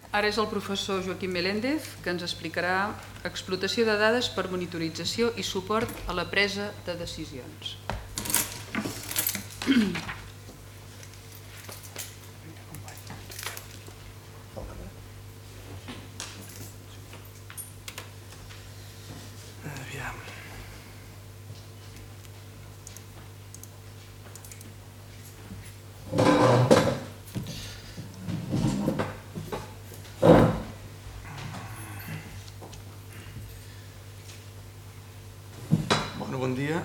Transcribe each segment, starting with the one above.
Ara és el professor Joaquim Meléndez que ens explicarà explotació de dades per monitorització i suport a la presa de decisions. Bon dia.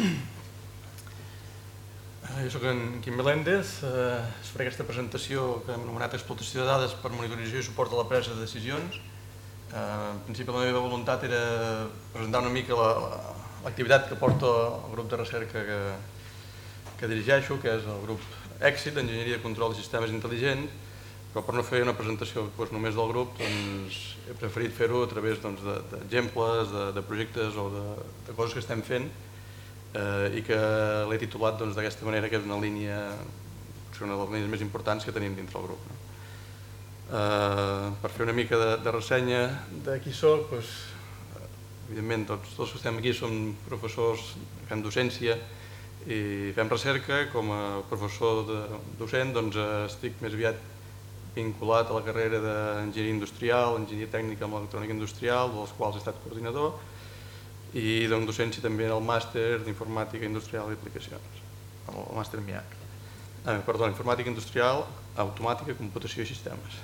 Jo soc en Quim Meléndez. Faré aquesta presentació que hem anomenat explotació de dades per monitorització i suport a la presa de decisions. En principi la meva voluntat era presentar una mica l'activitat que porta el grup de recerca que dirigeixo, que és el grup EXIT, d'Enginyeria de Control de Sistemes Intel·ligents, però per no fer una presentació només del grup he preferit fer-ho a través d'exemples, de projectes o de coses que estem fent i que l'he titulat d'aquesta manera, que és una línia, una de les línies més importants que tenim dintre el grup. Per fer una mica de ressenya de qui soc, evidentment tots els que estem aquí som professors, fem docència i fem recerca. Com a professor docent estic més aviat vinculat a la carrera d'enginyeria industrial, enginyeria tècnica amb electrònica industrial, dels quals he estat coordinador, i dono docència també en el màster d'informàtica industrial i aplicacions, el màster MIAC. Perdó, informàtica industrial, automàtica, computació i sistemes.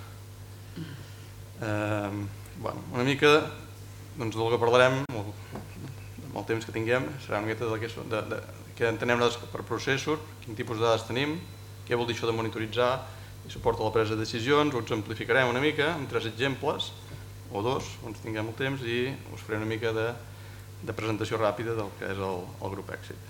Una mica del que parlarem, amb el temps que tinguem, serà una mica de què entenem dades per processos, quin tipus de dades tenim, què vol dir això de monitoritzar i suport a la presa de decisions. Ho exemplificarem una mica amb 3 exemples, o 2, on tinguem el temps, i us faré una mica de presentació ràpida del que és el grup EXIT.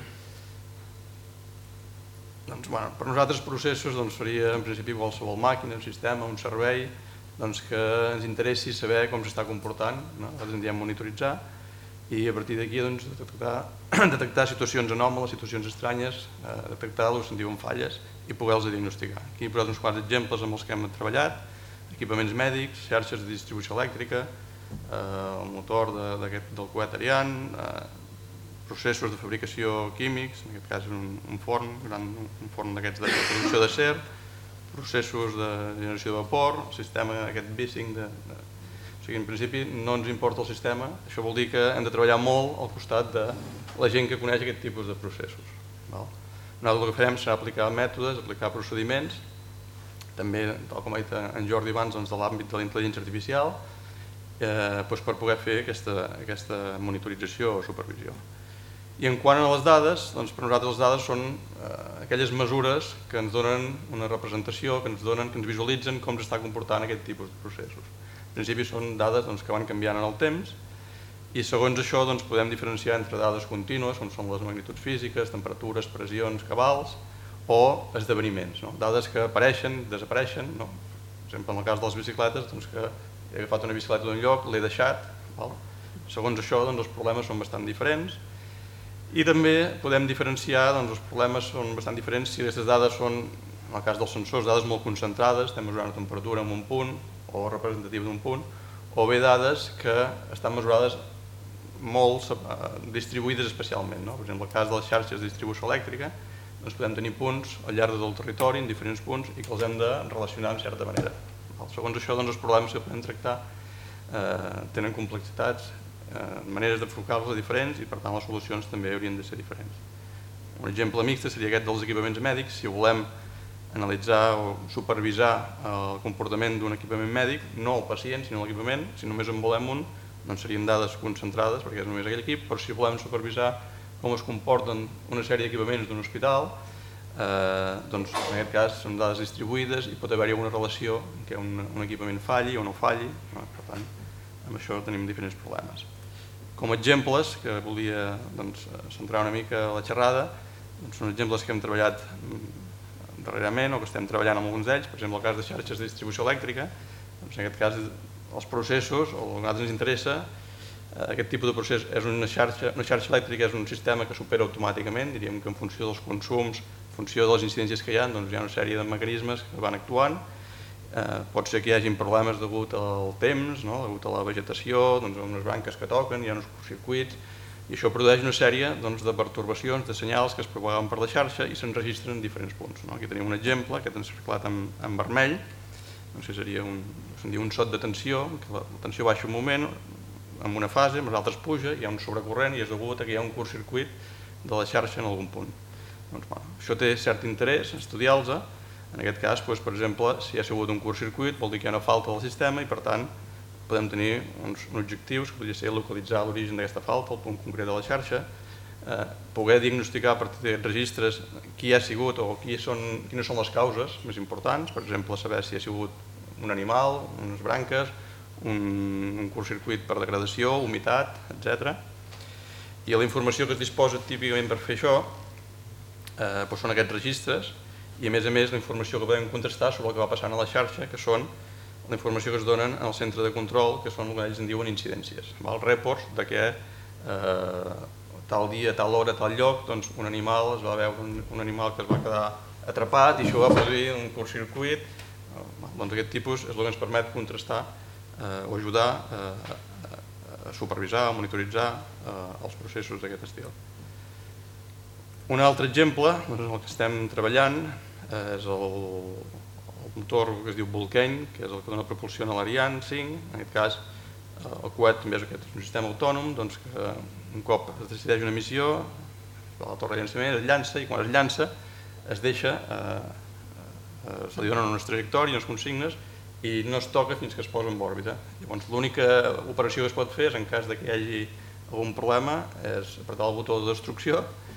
Per nosaltres processos seria en principi qualsevol màquina, un sistema, un servei que ens interessi saber com s'està comportant, nosaltres en diem monitoritzar, i a partir d'aquí detectar situacions anòmales, situacions estranyes, detectar el que se'n diuen falles i poder-les diagnosticar. Aquí he posat uns quants exemples amb els que hem treballat: equipaments mèdics, xarxes de distribució elèctrica, el motor del coet Ariane, processos de fabricació químics, en aquest cas un forn, un forn d'aquests de producció d'acer, processos de generació de vapor, el sistema aquest Vissing. O sigui, en principi no ens importa el sistema, això vol dir que hem de treballar molt al costat de la gent que coneix aquest tipus de processos. Nosaltres el que farem serà aplicar mètodes, aplicar procediments, també, tal com ha dit en Jordi abans, de l'àmbit de la intel·ligència artificial, per poder fer aquesta monitorització o supervisió. I en quant a les dades, per nosaltres les dades són aquelles mesures que ens donen una representació, que ens visualitzen com s'està comportant aquest tipus de processos. En principi són dades que van canviant en el temps, i segons això podem diferenciar entre dades contínues, com són les magnituds físiques, temperatures, pressions, cabals, o esdeveniments, dades que apareixen, desapareixen. Per exemple, en el cas de les bicicletes, que he agafat una bicicleta d'un lloc, l'he deixat. Segons això, els problemes són bastant diferents, i també podem diferenciar, els problemes són bastant diferents si aquestes dades són, en el cas dels sensors, dades molt concentrades, estem mesurant la temperatura en un punt o representativa d'un punt, o bé dades que estan mesurades molt distribuïdes especialment. Per exemple, en el cas de les xarxes de distribució elèctrica, podem tenir punts al llarg del territori, en diferents punts, i que els hem de relacionar en certa manera. Segons això, els problemes que podem tractar tenen complexitats, maneres d'enfocar-los diferents, i per tant les solucions també haurien de ser diferents. Un exemple mixt seria aquest dels equipaments mèdics. Si volem analitzar o supervisar el comportament d'un equipament mèdic, no el pacient, sinó l'equipament, si només en volem un, serien dades concentrades, perquè és només aquell equip, però si volem supervisar com es comporten una sèrie d'equipaments d'un hospital, en aquest cas són dades distribuïdes i pot haver-hi alguna relació en què un equipament falli o no falli. Per tant, amb això tenim diferents problemes. Com a exemples, que volia centrar una mica la xerrada, són exemples que hem treballat darrerament o que estem treballant amb alguns d'ells. Per exemple, el cas de xarxes de distribució elèctrica, en aquest cas els processos, o el que a nosaltres ens interessa, aquest tipus de procés és una xarxa elèctrica, és un sistema que s'opera automàticament, diríem que en funció dels consums, en funció de les incidències que hi ha una sèrie de mecanismes que van actuant, Pot ser que hi hagi problemes degut al temps, degut a la vegetació, unes branques que toquen, hi ha uns curtcircuits, i això produeix una sèrie de pertorbacions, de senyals que es propaguen per la xarxa i s'enregistren en diferents punts. Aquí tenim un exemple, aquest encirclat en vermell, seria un sot de tensió, que la tensió baixa un moment, en una fase, amb les altres puja, hi ha un sobrecorrent i és degut a que hi ha un curtcircuit de la xarxa en algun punt. Això té cert interès, estudiar-los. En aquest cas, per exemple, si hi ha sigut un curtcircuit vol dir que hi ha una falta del sistema i per tant podem tenir uns objectius que podria ser localitzar l'origen d'aquesta falta, el punt concret de la xarxa, poder diagnosticar a partir d'aquests registres qui ha sigut o quines són les causes més importants, per exemple, saber si ha sigut un animal, unes branques, un curtcircuit per degradació, humitat, etc. I la informació que es disposa típicament per fer això són aquests registres i a més la informació que podem contrastar sobre el que va passant a la xarxa, que són la informació que es donen al centre de control, que són el que ells en diuen incidències, reports de que tal dia, tal hora, tal lloc, un animal es va veure un animal que es va quedar atrapat i això va produir un curtcircuit. Aquest tipus és el que ens permet contrastar o ajudar a supervisar, a monitoritzar els processos d'aquest estil. Un altre exemple, en el que estem treballant, és el motor que es diu Vulcain, que és el que dona propulsió a l'Ariane 5. En aquest cas, el coet també és un sistema autònom que un cop es decideix una missió, la torre de llançament es llança i quan es llança es deixa, se li donen unes trajectòries, unes consignes i no es toca fins que es posa en òrbita. Llavors, l'única operació que es pot fer és en cas que hi hagi algun problema és apretar el botó de destrucció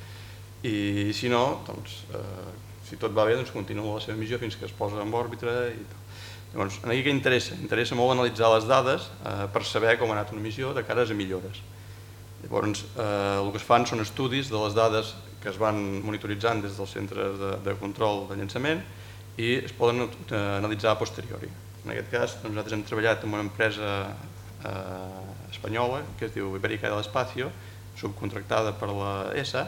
i si no, si tot va bé, continua la seva missió fins que es posa en òrbita i tal. Llavors, aquí què interessa? Interessa molt analitzar les dades per saber com ha anat una missió de cares a millores. Llavors, el que es fan són estudis de les dades que es van monitoritzant des dels centres de control de llançament i es poden analitzar a posteriori. En aquest cas, nosaltres hem treballat amb una empresa espanyola que es diu Ibérica del Espacio, subcontractada per la ESA,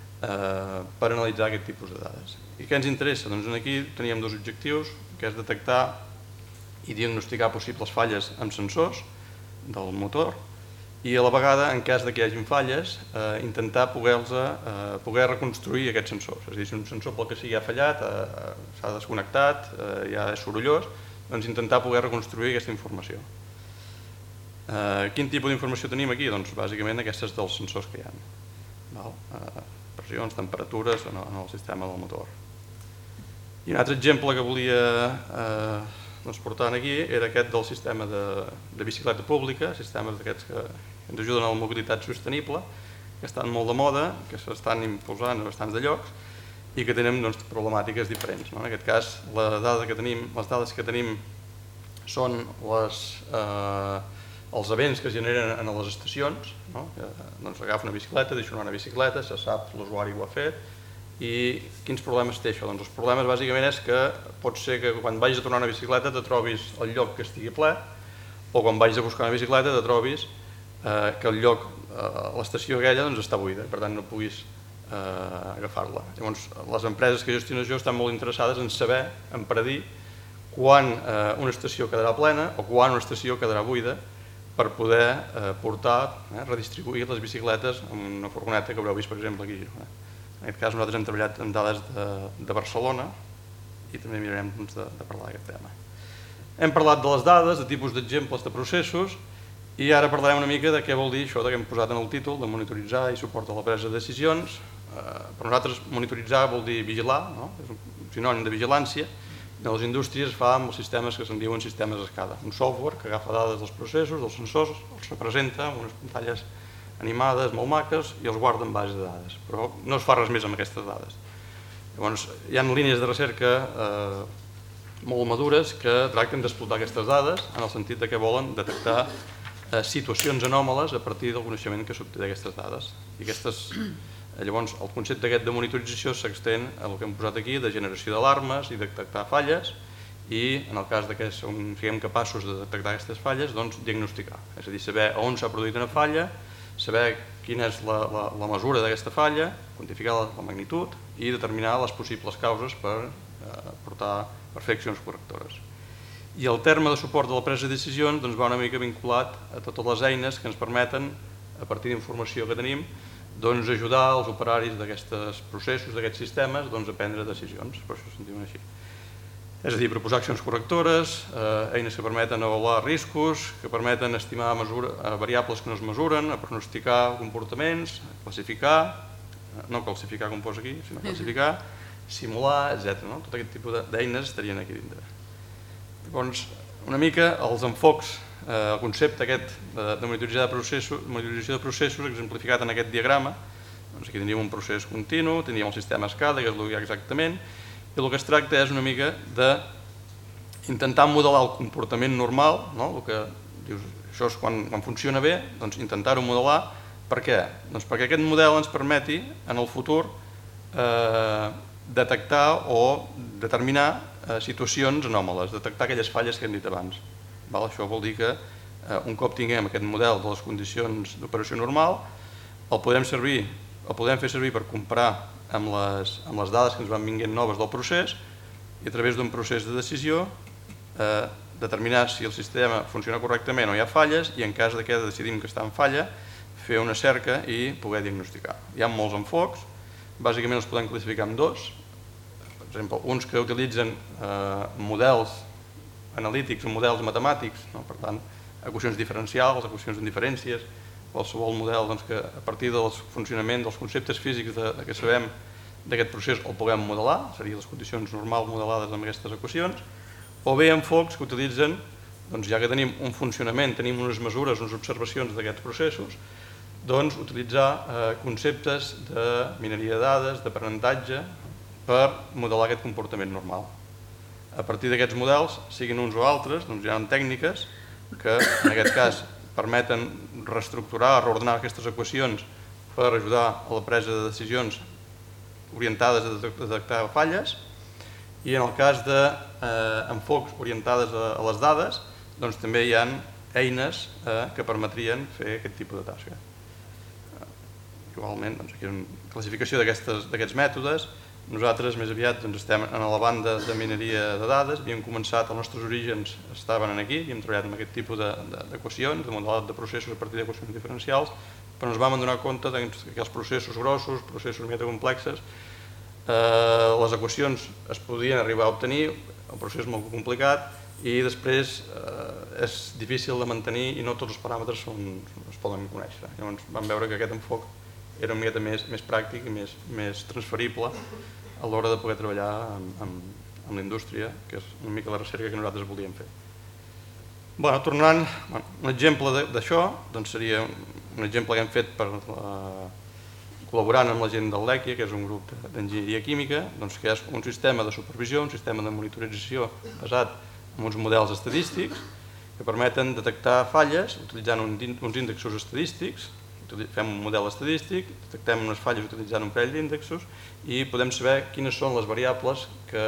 per analitzar aquest tipus de dades. I què ens interessa? Doncs aquí teníem dos objectius, que és detectar i diagnosticar possibles falles amb sensors del motor i a la vegada, en cas que hi hagin falles, intentar poder reconstruir aquests sensors. És a dir, si un sensor pel que sigui ha fallat, s'ha desconnectat, ja és sorollós, doncs intentar poder reconstruir aquesta informació. Quin tipus d'informació tenim aquí? Doncs bàsicament aquestes dels sensors que hi ha. Pressions, temperatures en el sistema del motor. I un altre exemple que volia portar aquí era aquest del sistema de bicicleta pública, sistemes d'aquests que ens ajuden a la mobilitat sostenible, que estan molt de moda, que s'estan impulsant a bastants de llocs i que tenen problemàtiques diferents. En aquest cas, les dades que tenim són els events que es generen en les estacions. Agafa una bicicleta, deixa una bicicleta, se sap l'usuari ho ha fet. I quins problemes té això? Els problemes bàsicament és que pot ser que quan vagis a tornar una bicicleta te trobis el lloc que estigui ple o quan vagis a buscar una bicicleta te trobis que el lloc, l'estació aquella està buida, per tant no puguis agafar-la. Llavors, les empreses que gestionen això estan molt interessades en saber, en predir quan una estació quedarà plena o quan una estació quedarà buida per poder portar, redistribuir les bicicletes en una furgoneta que haureu vist, per exemple, aquí a Girona. En aquest cas nosaltres hem treballat amb dades de Barcelona i també mirarem de parlar d'aquest tema. Hem parlat de les dades, de tipus d'exemples de processos i ara parlarem una mica de què vol dir això que hem posat en el títol, de monitoritzar i suport a la presa de decisions. Per nosaltres monitoritzar vol dir vigilar, és un sinònim de vigilància. A les indústries es fa amb els sistemes que se'n diuen sistemes escala, un software que agafa dades dels processos, dels sensors, els representa amb unes pantalles animades, molt maques, i els guarda en base de dades, però no es fa res més amb aquestes dades. Llavors, hi ha línies de recerca molt madures que tracten d'explotar aquestes dades en el sentit que volen detectar situacions anòmales a partir del coneixement que s'obté d'aquestes dades. Llavors, el concepte aquest de monitorització s'extén al que hem posat aquí, de generació d'alarmes i detectar falles, i en el cas que siguem capaços de detectar aquestes falles, doncs diagnosticar, és a dir, saber on s'ha produït una falla, saber quina és la mesura d'aquesta falla, quantificar la magnitud i determinar les possibles causes per fer accions correctores. I el terme de suport de la presa de decisions va una mica vinculat a totes les eines que ens permeten, a partir d'informació que tenim, ajudar els operaris d'aquests processos, d'aquests sistemes, a prendre decisions, per això se'n diuen així. És a dir, proposar accions correctores, eines que permeten avaluar riscos, que permeten estimar variables que no es mesuren, a pronosticar comportaments, classificar, no classificar com posa aquí, sinó classificar, simular, etc. Tot aquest tipus d'eines estarien aquí dintre. Llavors, una mica els enfocs, el concepte aquest de monitorització de processos exemplificat en aquest diagrama. Aquí tindríem un procés continu, tindríem el sistema SCADA, que és el que hi ha exactament, i el que es tracta és una mica d'intentar modelar el comportament normal, el que dius, això és quan funciona bé, intentar-ho modelar. Per què? Perquè aquest model ens permeti en el futur detectar o determinar situacions anòmales, detectar aquelles falles que hem dit abans. Això vol dir que un cop tinguem aquest model de les condicions d'operació normal, el podem fer servir per comparar amb les dades que ens van vinguent noves del procés i a través d'un procés de decisió determinar si el sistema funciona correctament o hi ha falles i en cas que decidim que està en falla fer una cerca i poder diagnosticar. Hi ha molts enfocs, bàsicament els podem classificar en dos. Per exemple, uns que utilitzen models analítics o models matemàtics, per tant, equacions diferencials, equacions en diferències, qualsevol model que a partir del funcionament dels conceptes físics que sabem d'aquest procés el puguem modelar, serien les condicions normals modelades amb aquestes equacions, o bé enfocs que utilitzen, ja que tenim un funcionament, tenim unes mesures, unes observacions d'aquests processos, utilitzar conceptes de mineria de dades, d'aprenentatge, per modelar aquest comportament normal. A partir d'aquests models, siguin uns o altres, hi ha tècniques que en aquest cas permeten reestructurar, reordenar aquestes equacions per ajudar a la presa de decisions orientades a detectar falles i en el cas d'enfocs orientades a les dades també hi ha eines que permetrien fer aquest tipus de tasca. Igualment, aquí hi ha una classificació d'aquests mètodes. Nosaltres més aviat estem en la banda de mineria de dades, havíem començat, els nostres orígens estaven aquí, havíem treballat amb aquest tipus d'equacions, de modelat de processos a partir d'equacions diferencials, però ens vam adonar compte que els processos grossos, processos més complexos, les equacions es podien arribar a obtenir, el procés és molt complicat i després és difícil de mantenir i no tots els paràmetres es poden conèixer. Llavors vam veure que aquest enfoc era una miqueta més pràctic i més transferible a l'hora de poder treballar amb la indústria, que és una mica la recerca que nosaltres volíem fer. Tornant, un exemple d'això seria un exemple que hem fet col·laborant amb la gent del LECIA, que és un grup d'enginyeria química, que és un sistema de supervisió, un sistema de monitorització basat en uns models estadístics que permeten detectar falles utilitzant uns índexs estadístics. Fem un model estadístic, detectem unes falles utilitzant un parell d'índexs i podem saber quines són les variables que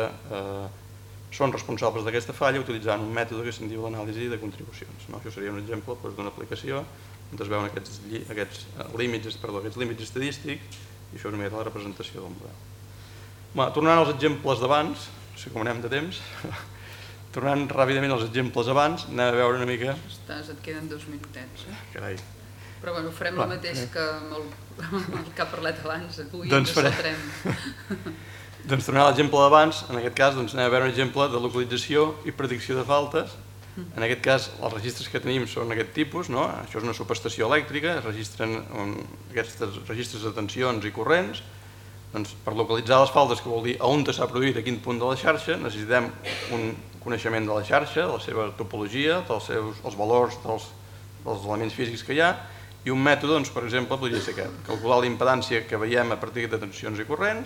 són responsables d'aquesta falla utilitzant un mètode que se'n diu l'anàlisi de contribucions. Això seria un exemple d'una aplicació on es veuen aquests límits estadístics i això és una mica la representació del model. Tornant als exemples d'abans, no sé com anem de temps, tornant ràpidament als exemples d'abans, anem a veure una mica... Et queden 2 minutets. Carai. Però farem el mateix que amb el que ha parlat abans, avui ens saltarem. Tornant a l'exemple d'abans, en aquest cas anem a veure un exemple de localització i predicció de faltes. En aquest cas, els registres que tenim són aquest tipus, això és una subestació elèctrica, es registren aquests registres de tensions i corrents. Per localitzar les faltes, que vol dir on s'ha produït, a quin punt de la xarxa, necessitem un coneixement de la xarxa, de la seva topologia, dels valors dels elements físics que hi ha, i un mètode, per exemple, podria ser aquest, calcular la impedància que veiem a partir de tensions i corrents,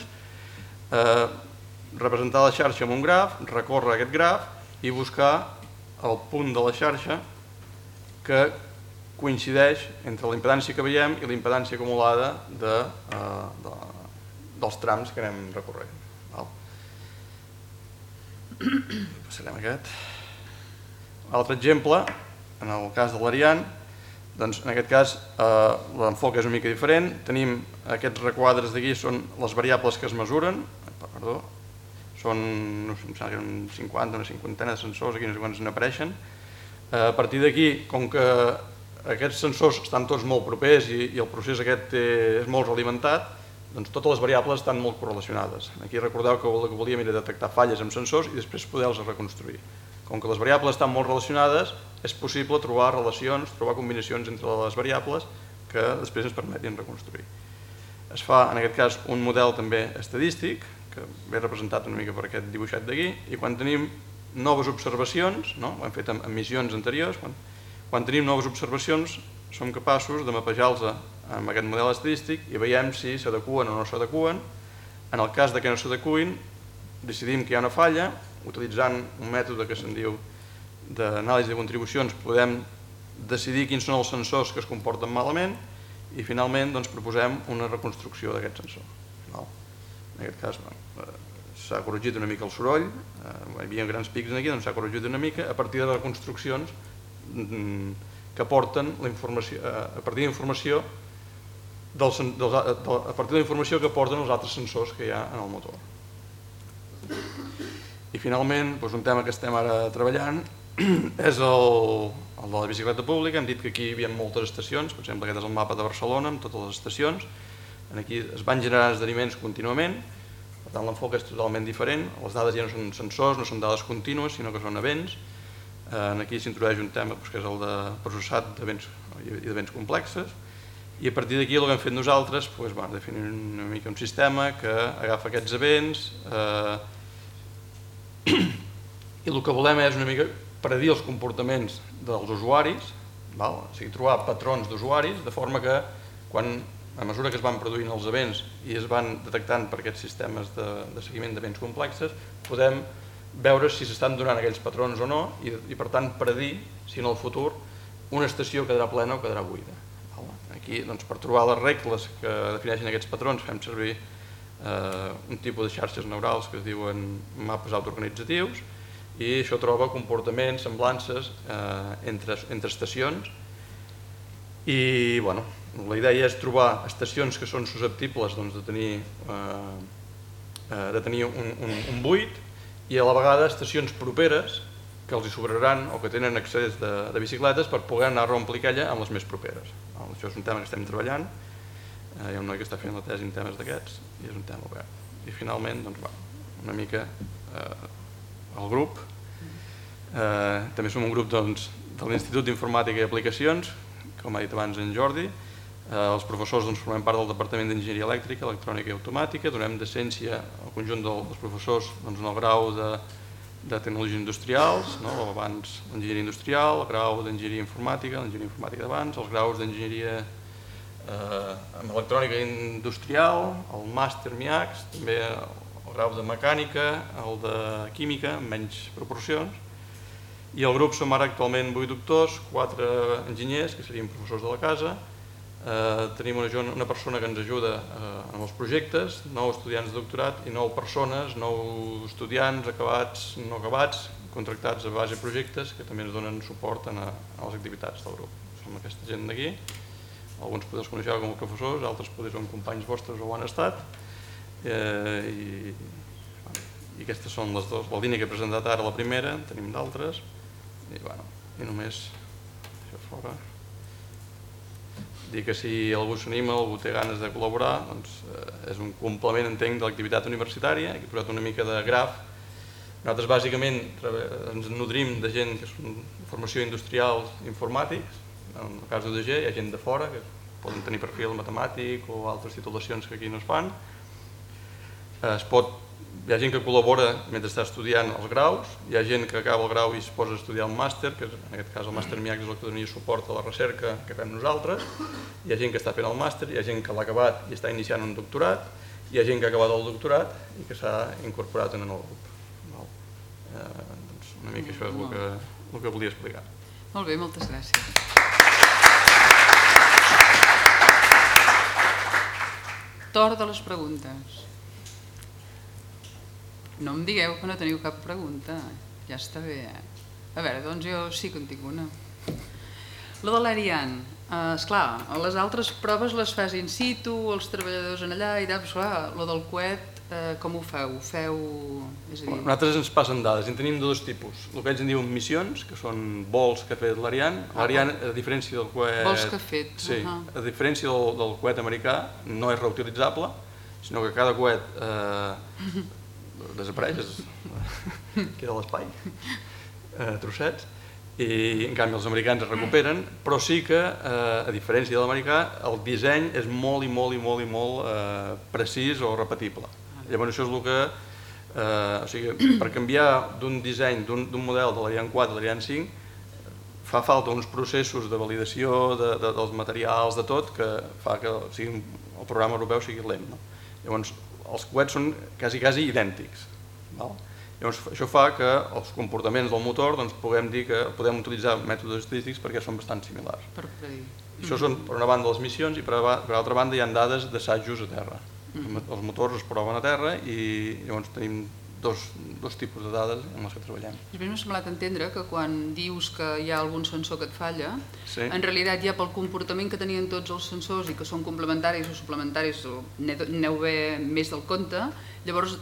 representar la xarxa amb un graf, recórrer aquest graf i buscar el punt de la xarxa que coincideix entre la impedància que veiem i la impedància acumulada dels trams que anem recorrent. Passarem aquest. Altre exemple, en el cas de l'Ariane, en aquest cas l'enfoc és una mica diferent. Tenim aquests requadres d'aquí, són les variables que es mesuren, són, no sé, em sembla que eren 50, una cinquantena de sensors, aquí no sé quants n'apareixen. A partir d'aquí, com que aquests sensors estan tots molt propers i el procés aquest és molt realimentat, doncs totes les variables estan molt correlacionades. Aquí recordeu que el que volíem era detectar falles amb sensors i després poder-los reconstruir. Com que les variables estan molt relacionades, és possible trobar relacions, trobar combinacions entre les variables que després ens permetin reconstruir. Es fa, en aquest cas, un model també estadístic, que ve representat una mica per aquest dibuixat d'aquí, i quan tenim noves observacions, ho hem fet en missions anteriors, quan tenim noves observacions som capaços de mapejar-los amb aquest model estadístic i veiem si s'adeqüen o no s'adeqüen. En el cas que no s'adeqüin, decidim que hi ha una falla, utilitzant un mètode que se'n diu d'anàlisi de contribucions podem decidir quins són els sensors que es comporten malament i finalment proposem una reconstrucció d'aquest sensor. En aquest cas s'ha corregit una mica el soroll, hi havia grans pics aquí, s'ha corregit una mica a partir de reconstruccions que aporten la informació, a partir de la informació que aporten els altres sensors que hi ha en el motor. I finalment, un tema que estem ara treballant és el de la bicicleta pública. Hem dit que aquí hi havia moltes estacions, per exemple aquest és el mapa de Barcelona amb totes les estacions. Aquí es van generant esdeveniments contínuament, per tant l'enfoc és totalment diferent, les dades ja no són sensors, no són dades contínues, sinó que són events. Aquí s'introdueix un tema que és el de processat d'events i d'events complexes, i a partir d'aquí el que hem fet nosaltres és definir una mica un sistema que agafa aquests events i el que volem és una mica predir els comportaments dels usuaris, o sigui, trobar patrons d'usuaris, de forma que a mesura que es van produint els events i es van detectant per aquests sistemes de seguiment d'events complexes, podem veure si s'estan donant aquells patrons o no i per tant predir si en el futur una estació quedarà plena o quedarà buida. Aquí, per trobar les regles que defineixen aquests patrons, fem servir un tipus de xarxes neurals que es diuen mapes autoorganitzatius i això troba comportaments, semblances entre estacions i la idea és trobar estacions que són susceptibles de tenir un buit i a la vegada estacions properes que els hi sobraran o que tenen accés de bicicletes per poder anar a reomplir aquella amb les més properes. Això és un tema que estem treballant, hi ha un noi que està fent la tesi en temes d'aquests i és un tema obert. I finalment, una mica el grup. També som un grup de l'Institut d'Informàtica i Aplicacions, com ha dit abans en Jordi. Els professors formem part del Departament d'Enginyeria Elèctrica, Electrònica i Automàtica, donem decència al conjunt dels professors en el grau de Tecnologies Industrials, abans l'Enginyeria Industrial, el grau d'Enginyeria Informàtica, l'Enginyeria Informàtica d'abans, els graus d'Enginyeria en Electrònica Industrial, el màster MIACS, també el grau de Mecànica, el de Química, en menys proporcions, i el grup som ara actualment 8 doctors, 4 enginyers, que serien professors de la casa. Tenim una persona que ens ajuda en els projectes, 9 estudiants de doctorat i 9 persones, 9 estudiants acabats, no acabats, contractats a base de projectes que també ens donen suport a les activitats del grup. Som aquesta gent d'aquí, alguns potser els coneixeu com a professors, altres potser són companys vostres o ho han estat, i aquestes són les dues, la línia que he presentat ara la primera, en tenim d'altres, i només això fora. Dir que si algú s'anima, algú té ganes de col·laborar, és un complement, entenc, de l'activitat universitària. He posat una mica de graf. Nosaltres bàsicament ens nodrim de gent que és formació industrial informàtics. En el cas d'UDG hi ha gent de fora que poden tenir perfil matemàtic o altres titulacions que aquí no es fan. Hi ha gent que col·labora mentre està estudiant els graus, hi ha gent que acaba el grau i es posa a estudiar un màster, que en aquest cas el màster MIACS és el que donaria suport a la recerca que fem nosaltres, hi ha gent que està fent el màster, hi ha gent que l'ha acabat i està iniciant un doctorat, hi ha gent que ha acabat el doctorat i que s'ha incorporat en el grup. Una mica això és el que volia explicar. Molt bé, moltes gràcies. Torn de les preguntes. No em digueu que no teniu cap pregunta, ja està bé. A veure, doncs jo sí que en tinc una. La de l'Ariane, esclar, les altres proves les fas in situ, els treballadors en allà, i esclar, la del coet com ho feu? És a dir... Nosaltres ens passen dades, en tenim de dos tipus. El que ells en diuen missions, que són vols que ha fet l'Ariane. L'Ariane, a diferència del coet... Vols que ha fet. Sí, a diferència del coet americà, no és reutilitzable, sinó que cada coet desapareix, queda a l'espai, trossets, i en canvi els americans es recuperen, però sí que, a diferència de l'americà, el disseny és molt precís o repetible. Llavors això és el que, o sigui, per canviar d'un disseny, d'un model de l'Ariane 4 a l'Ariane 5, fa falta uns processos de validació dels materials, de tot, que fa que el programa europeu sigui lent. Llavors els coets són quasi idèntics. Llavors, això fa que els comportaments del motor puguem dir que podem utilitzar mètodes estadístics perquè són bastant similars. Això són, per una banda, les missions i per altra banda hi ha dades d'assajos a terra. Els motors es proven a terra i llavors tenim dos tipus de dades amb les que treballem. Després m'ha semblat entendre que quan dius que hi ha algun sensor que et falla, en realitat ja pel comportament que tenien tots els sensors i que són complementaris o suplementaris o aneu bé més del compte, llavors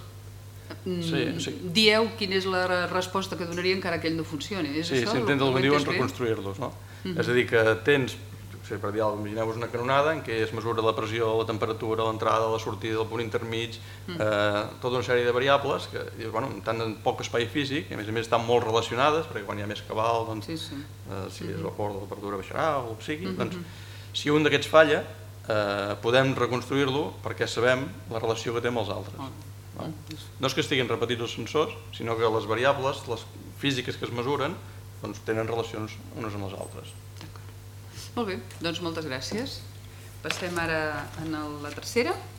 dieu quina és la resposta que donaria encara que ell no funcioni. Sí, s'intenta algun dia reconstruir-los. És a dir, que tens, per dir alguna cosa, imagineu-vos una canonada en què es mesura la pressió, la temperatura, l'entrada, la sortida, el punt intermig, tota una sèrie de variables que estan en poc espai físic i a més estan molt relacionades perquè quan hi ha més cabal, si és vapor la temperatura baixarà o el que sigui. Si un d'aquests falla, podem reconstruir-lo perquè sabem la relació que té amb els altres. No és que estiguin repetits els sensors, sinó que les variables, les físiques que es mesuren, tenen relacions unes amb les altres. Molt bé, doncs moltes gràcies. Passem ara a la tercera.